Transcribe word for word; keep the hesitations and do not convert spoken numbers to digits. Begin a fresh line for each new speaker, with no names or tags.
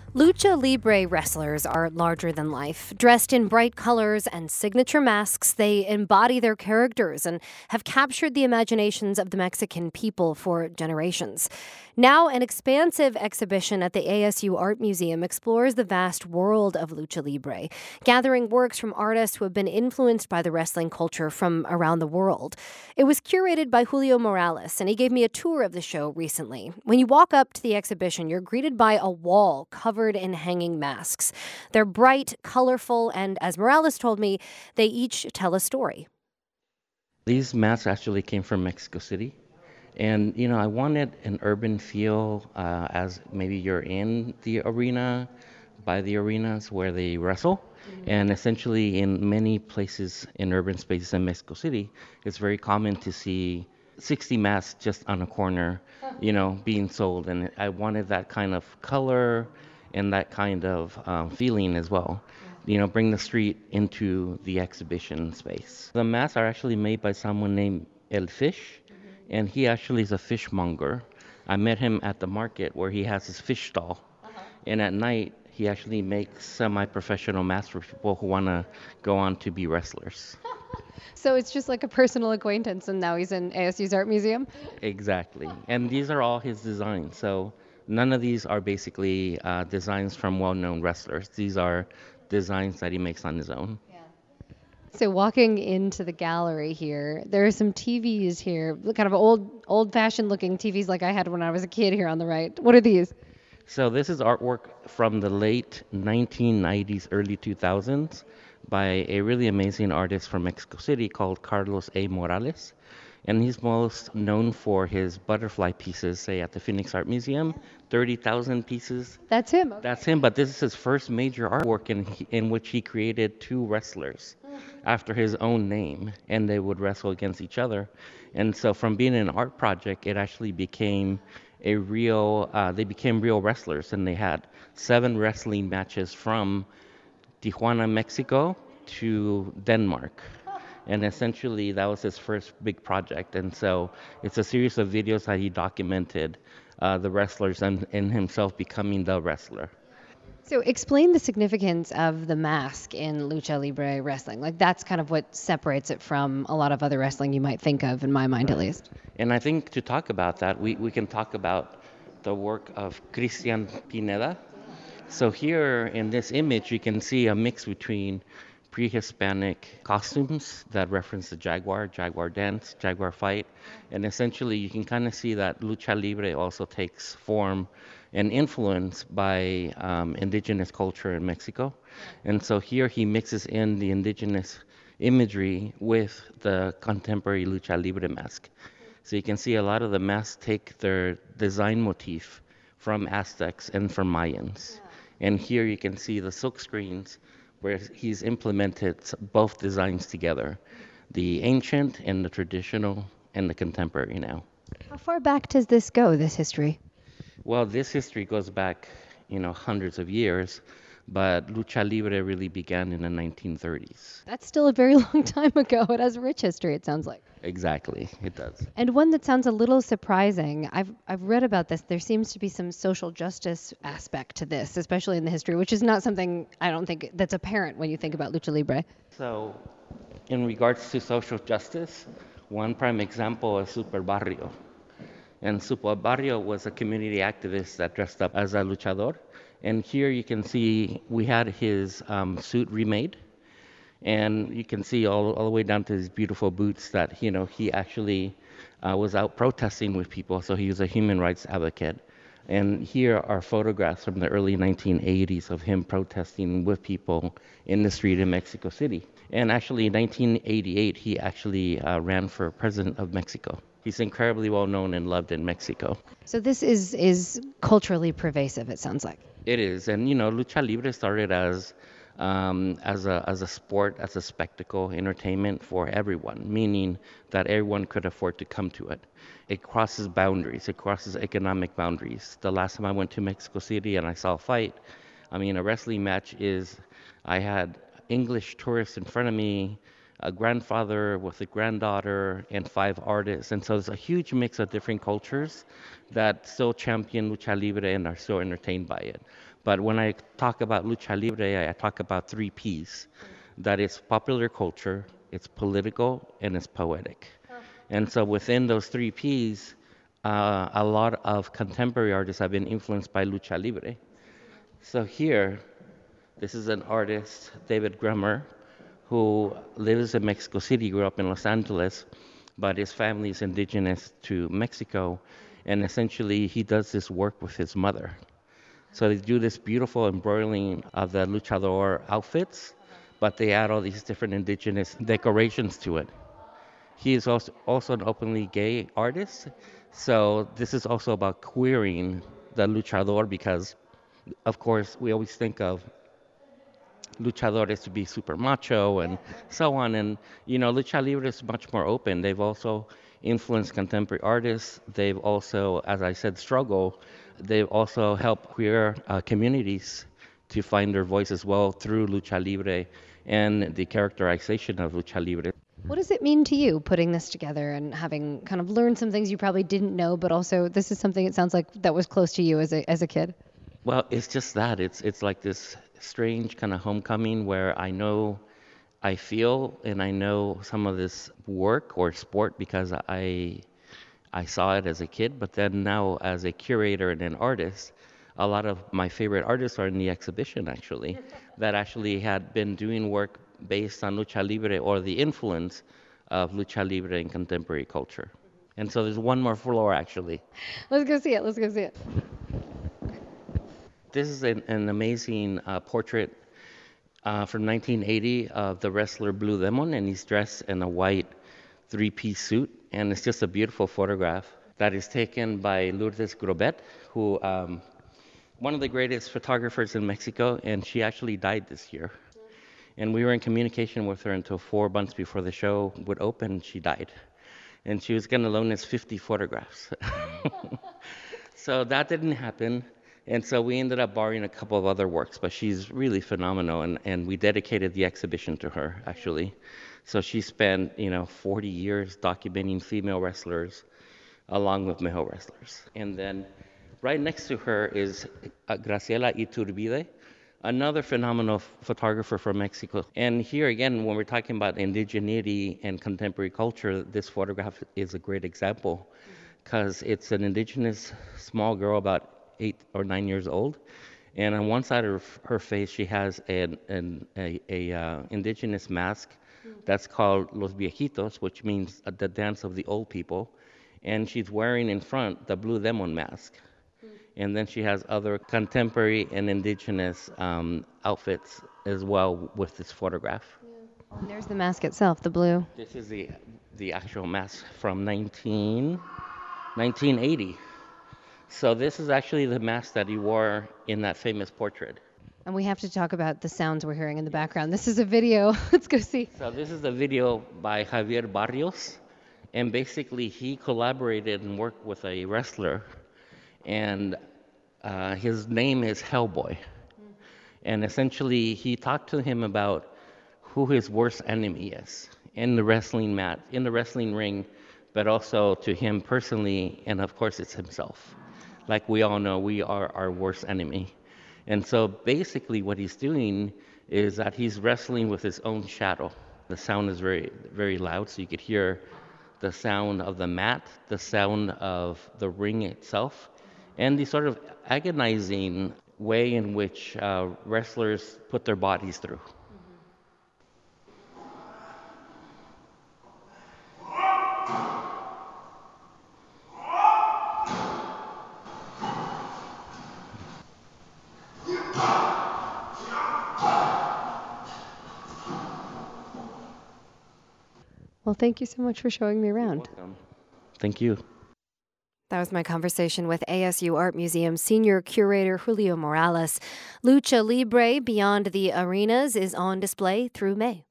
Lucha Libre wrestlers are larger than life. Dressed in bright colors and signature masks, they embody their characters and have captured the imaginations of the Mexican people for generations. Now, an expansive exhibition at the A S U Art Museum explores the vast world of Lucha Libre, gathering works from artists who have been influenced by the wrestling culture from around the world. It was curated by Julio Morales, and he gave me a tour of the show recently. When you walk up to the exhibition, you're greeted by a wall covered in hanging masks. They're bright, colorful, and as Morales told me, they each tell a story.
These masks actually came from Mexico City. And, you know, I wanted an urban feel uh, as maybe you're in the arena, by the arenas where they wrestle. And essentially, in many places in urban spaces in Mexico City, it's very common to see sixty masks just on a corner, you know, being sold. And I wanted that kind of color and that kind of um, feeling as well. You know, bring the street into the exhibition space. The masks are actually made by someone named El Fish, and he actually is a fishmonger. I met him at the market where he has his fish stall, and at night he actually makes semi-professional masks for people who want to go on to be wrestlers.
So it's just like a personal acquaintance, and now he's in A S U's Art Museum?
Exactly. And these are all his designs. So none of these are basically uh, designs from well-known wrestlers. These are designs that he makes on his own.
So walking into the gallery here, there are some T Vs here, kind of old, old-fashioned looking T Vs like I had when I was a kid here on the right. What are these?
So this is artwork from the late nineteen nineties, early two thousands by a really amazing artist from Mexico City called Carlos A. Morales. And he's most known for his butterfly pieces, say at the Phoenix Art Museum, thirty thousand pieces.
That's him. Okay.
That's him, but this is his first major artwork in, in which he created two wrestlers after his own name, and they would wrestle against each other. And so from being an art project, it actually became a real, uh, they became real wrestlers, and they had seven wrestling matches from Tijuana, Mexico to Denmark. And essentially, that was his first big project. And so it's a series of videos that he documented uh, the wrestlers and, and himself becoming the wrestler.
So explain the significance of the mask in Lucha Libre wrestling. Like that's kind of what separates it from a lot of other wrestling you might think of, in my mind at least.
And I think to talk about that, we, we can talk about the work of Christian Pineda. So here in this image, you can see a mix between pre-Hispanic costumes that reference the jaguar, jaguar dance, jaguar fight. And essentially, you can kind of see that Lucha Libre also takes form and influence by um, indigenous culture in Mexico. And so here he mixes in the indigenous imagery with the contemporary Lucha Libre mask. So you can see a lot of the masks take their design motif from Aztecs and from Mayans. And here you can see the silk screens where he's implemented both designs together, the ancient and the traditional and the contemporary now.
How far back does this go, this history?
Well, this history goes back, you know, hundreds of years, but Lucha Libre really began in the nineteen thirties.
That's still a very long time ago. It has a rich history, it sounds like.
Exactly, it does.
And one that sounds a little surprising. I've I've read about this. There seems to be some social justice aspect to this, especially in the history, which is not something I don't think that's apparent when you think about Lucha Libre.
So, in regards to social justice, one prime example is Super Barrio. And Super Barrio was a community activist that dressed up as a luchador. And here you can see we had his um, suit remade. And you can see all, all the way down to his beautiful boots that, you know, he actually uh, was out protesting with people. So he was a human rights advocate. And here are photographs from the early nineteen eighties of him protesting with people in the street in Mexico City. And actually, in nineteen eighty-eight, he actually uh, ran for president of Mexico. He's incredibly well known and loved in Mexico.
So this is is culturally pervasive, it sounds like.
It is, and you know, Lucha Libre started as um, as a as a sport, as a spectacle, entertainment for everyone, meaning that everyone could afford to come to it. It crosses boundaries. It crosses economic boundaries. The last time I went to Mexico City and I saw a fight, I mean, a wrestling match is, I had English tourists in front of me, a grandfather with a granddaughter, and five artists. And so it's a huge mix of different cultures that still champion Lucha Libre and are still entertained by it. But when I talk about lucha libre, I talk about three P's. That is popular culture, it's political, and it's poetic. And so within those three P's, uh, a lot of contemporary artists have been influenced by lucha libre. So here, this is an artist, David Grummer, who lives in Mexico City, grew up in Los Angeles, but his family is indigenous to Mexico, and essentially he does this work with his mother. So they do this beautiful embroidering of the luchador outfits, but they add all these different indigenous decorations to it. He is also, also an openly gay artist, so this is also about queering the luchador because, of course, we always think of luchadores to be super macho and so on. And, you know, lucha libre is much more open. They've also influenced contemporary artists. They've also, as I said, struggle. They've also helped queer uh, communities to find their voice as well through lucha libre and the characterization of lucha libre.
What does it mean to you putting this together and having kind of learned some things you probably didn't know, but also this is something it sounds like that was close to you as a as a kid?
Well, it's just that. It's it's like this strange kind of homecoming where I know, I feel, and I know some of this work or sport because I I saw it as a kid, but then now as a curator and an artist, a lot of my favorite artists are in the exhibition actually, that actually had been doing work based on lucha libre or the influence of lucha libre in contemporary culture. And so there's one more floor actually.
Let's go see it. Let's go see it.
This is an, an amazing uh, portrait uh, from nineteen eighty of the wrestler Blue Demon, and he's dressed in a white three-piece suit, and it's just a beautiful photograph that is taken by Lourdes Grobet, who um, one of the greatest photographers in Mexico, and she actually died this year. And we were in communication with her until four months before the show would open, and she died. And she was going to loan us fifty photographs. So that didn't happen. And so we ended up borrowing a couple of other works, but she's really phenomenal, and, and we dedicated the exhibition to her, actually. So she spent, you know, forty years documenting female wrestlers along with male wrestlers. And then right next to her is uh, Graciela Iturbide, another phenomenal photographer from Mexico. And here again, when we're talking about indigeneity and contemporary culture, this photograph is a great example because it's an indigenous small girl about eight or nine years old. And on one side of her face, she has an, an a, a uh, indigenous mask that's called Los Viejitos, which means uh, the dance of the old people. And she's wearing in front the Blue Demon mask. And then she has other contemporary and indigenous um, outfits as well with this photograph.
And there's the mask itself, the blue.
This is the the actual mask from nineteen, nineteen eighty. So this is actually the mask that he wore in that famous portrait.
And we have to talk about the sounds we're hearing in the background. This is a video. Let's go see.
So this is the video by Javier Barrios. And basically he collaborated and worked with a wrestler. And uh, his name is Hellboy. And essentially he talked to him about who his worst enemy is in the wrestling mat, in the wrestling ring, but also to him personally, and of course it's himself. Like we all know, we are our worst enemy. And so basically what he's doing is that he's wrestling with his own shadow. The sound is very, very loud, so you could hear the sound of the mat, the sound of the ring itself, and the sort of agonizing way in which uh, wrestlers put their bodies through.
Well, thank you so much for showing me around.
You're welcome. Thank you.
That was my conversation with A S U Art Museum Senior Curator Julio Morales. Lucha Libre Beyond the Arenas is on display through May.